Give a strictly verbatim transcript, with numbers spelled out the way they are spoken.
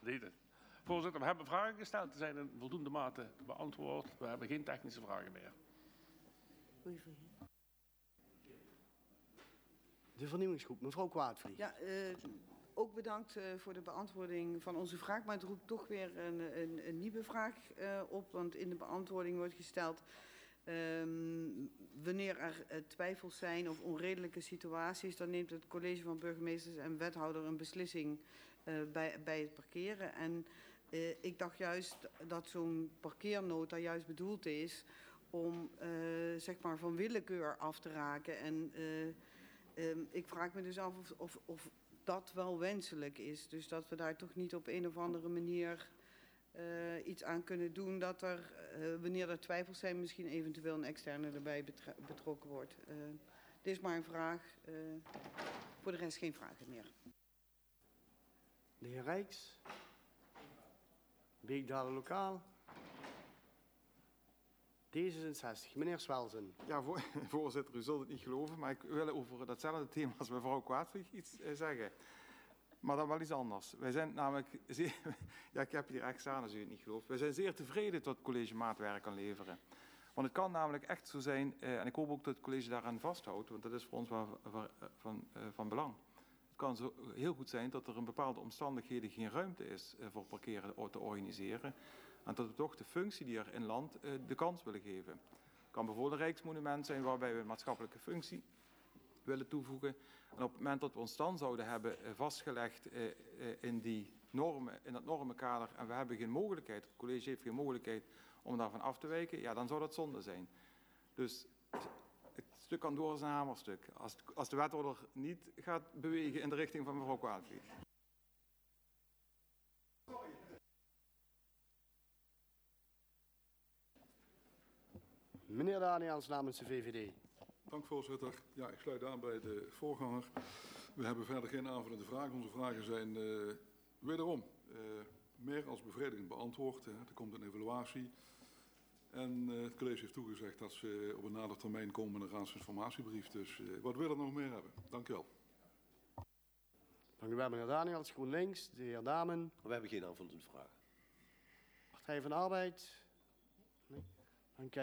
Deden. Voorzitter, we hebben vragen gesteld. Die zijn in voldoende mate beantwoord. We hebben geen technische vragen meer. De vernieuwingsgroep, mevrouw Kwaadvlieg. Ja, uh, ook bedankt uh, voor de beantwoording van onze vraag. Maar het roept toch weer een, een, een nieuwe vraag uh, op. Want in de beantwoording wordt gesteld... Um, wanneer er uh, twijfels zijn of onredelijke situaties... dan neemt het college van burgemeesters en wethouder een beslissing uh, bij, bij het parkeren. En uh, ik dacht juist dat zo'n parkeernota juist bedoeld is... om uh, zeg maar van willekeur af te raken. En uh, um, ik vraag me dus af of, of, of dat wel wenselijk is. Dus dat we daar toch niet op een of andere manier... Uh, iets aan kunnen doen dat er, uh, wanneer er twijfels zijn, misschien eventueel een externe erbij betrokken wordt. Uh, dit is maar een vraag. Uh, voor de rest geen vragen meer. De heer Rijks. Beekdalen Lokaal. D zesenzestig, meneer Swelsen. Ja, voor, voorzitter, u zult het niet geloven, maar ik wil over datzelfde thema als mevrouw Kwaadvlieg iets uh, zeggen. Maar dan wel iets anders. Wij zijn namelijk zeer, ja, ik heb hier echt staan als u het niet gelooft. Wij zijn zeer tevreden dat het college maatwerk kan leveren. Want het kan namelijk echt zo zijn, eh, en ik hoop ook dat het college daaraan vasthoudt, want dat is voor ons wel van, van, uh, van belang. Het kan zo heel goed zijn dat er in bepaalde omstandigheden geen ruimte is uh, voor parkeren te organiseren. En dat we toch de functie die er in land uh, de kans willen geven. Het kan bijvoorbeeld een rijksmonument zijn waarbij we een maatschappelijke functie willen toevoegen. En op het moment dat we ons dan zouden hebben vastgelegd uh, uh, in die normen, in dat normenkader, en we hebben geen mogelijkheid, het college heeft geen mogelijkheid om daarvan af te wijken, ja, dan zou dat zonde zijn. Dus het stuk kan door als een hamerstuk, als, als de wethouder niet gaat bewegen in de richting van mevrouw Kwaadvlieg. Meneer Daniels namens de V V D. Dank voorzitter. Ja, ik sluit aan bij de voorganger. We hebben verder geen aanvullende vragen. Onze vragen zijn uh, wederom uh, meer als bevredigend beantwoord. Uh, er komt een evaluatie. En uh, het college heeft toegezegd dat ze op een nader termijn komen met een raadsinformatiebrief. Dus uh, wat willen we nog meer hebben? Dank u wel. Dank u wel, meneer Daniels. GroenLinks, de heer Damen. We hebben geen aanvullende vragen. Partij van de Arbeid.